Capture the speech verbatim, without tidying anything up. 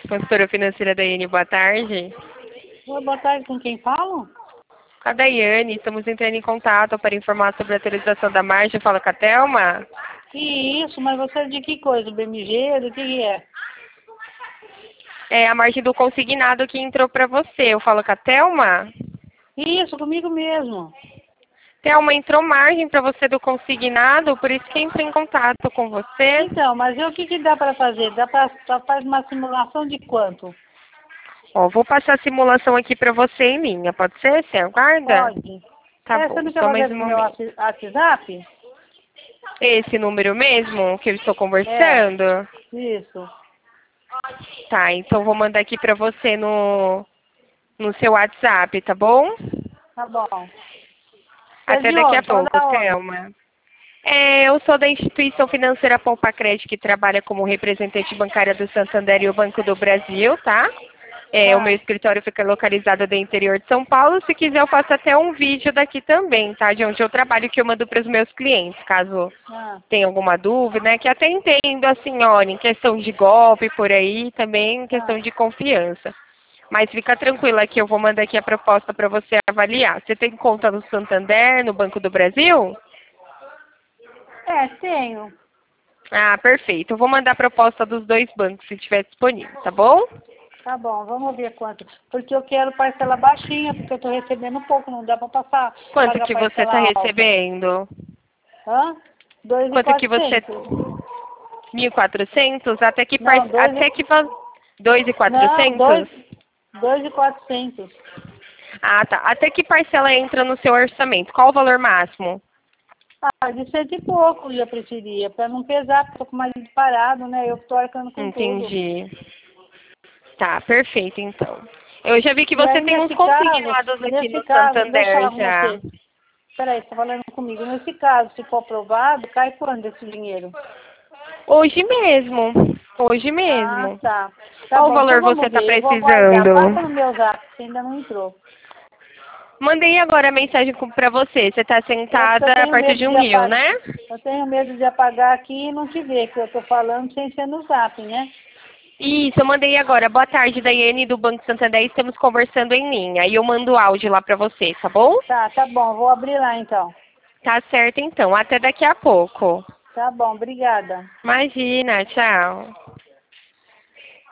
Consultora financeira Daiane, boa tarde. Oi, boa tarde, com quem falo? Com a Daiane, estamos entrando em contato para informar sobre a atualização da margem. Fala com a Thelma. Que isso, mas você é de que coisa? B M G? Do que que é? É a margem do consignado que entrou para você. Eu falo com a Thelma. Isso, comigo mesmo. Thelma, entrou margem para você do consignado, por isso que entrei em contato com você. Então, mas e o que que dá para fazer? Dá para fazer uma simulação de quanto? Ó, vou passar a simulação aqui para você em linha, pode ser? Você aguarda? Pode. Tá É, bom, você não quer só fazer mais um no meu momento. whats- WhatsApp? Esse número mesmo que eu estou É, conversando? isso. Tá, então vou mandar aqui para você no, no seu WhatsApp, tá bom? Tá bom. Você é Até de daqui a onde? Fala pouco, da onde? Thelma. É, eu sou da instituição financeira Poupa Crédito, que trabalha como representante bancária do Santander e o Banco do Brasil, tá? É, o meu Tá, escritório fica localizado no interior de São Paulo. Se quiser, eu faço até um vídeo daqui também, tá? De onde eu trabalho, que eu mando para os meus clientes, caso tá. tenha alguma dúvida, né? Que até entendo, assim, olha, em questão de golpe por aí, também em Tá. questão de confiança. Mas fica tranquila que eu vou mandar aqui a proposta para você avaliar. Você tem conta no Santander, no Banco do Brasil? É, tenho. Ah, perfeito. Eu vou mandar a proposta dos dois bancos, se tiver disponível, tá bom? Tá bom, vamos ver quanto. Porque eu quero parcela baixinha, porque eu tô recebendo pouco, não dá para passar, Quanto pagar que você está parcela alta. recebendo? Hã? Dois e Quanto que você... quatrocentos. mil e quatrocentos? Até que... Par... Não, dois Até que... e... va- dois e Não, quatrocentos? dois, dois e quatrocentos. Ah, tá. Até que parcela entra no seu orçamento? Qual o valor máximo? Ah, de cento e pouco eu preferia, para não pesar, porque tô com o marido parado, né? Eu que tô arcando com tudo. Entendi. Tá, perfeito, então. Eu já vi que E você aí, tem uns nesse caso, consignados aqui nesse no caso, deixa eu Santander falar com já. você. Peraí, você tá falando comigo. Nesse caso, se for aprovado, cai quando esse dinheiro? Hoje mesmo. Hoje Ah, mesmo. tá. Tá Qual bom, então valor você vamos está ver. Eu vou aguardar. Passa no precisando? meu zap, que ainda não entrou. Mandei agora a mensagem para você. Você está É porque eu sentada tenho perto medo de de um rio, apagar. né? Eu tenho medo de apagar aqui e não te ver, que eu tô falando sem ser no zap, né? Isso, eu mandei agora. Boa tarde, Daiane, do Banco Santander. Estamos conversando em linha. E eu mando o áudio lá para você, tá bom? Tá, tá bom. Vou abrir lá então. Tá certo, então. Até daqui a pouco. Tá bom, obrigada. Imagina, tchau.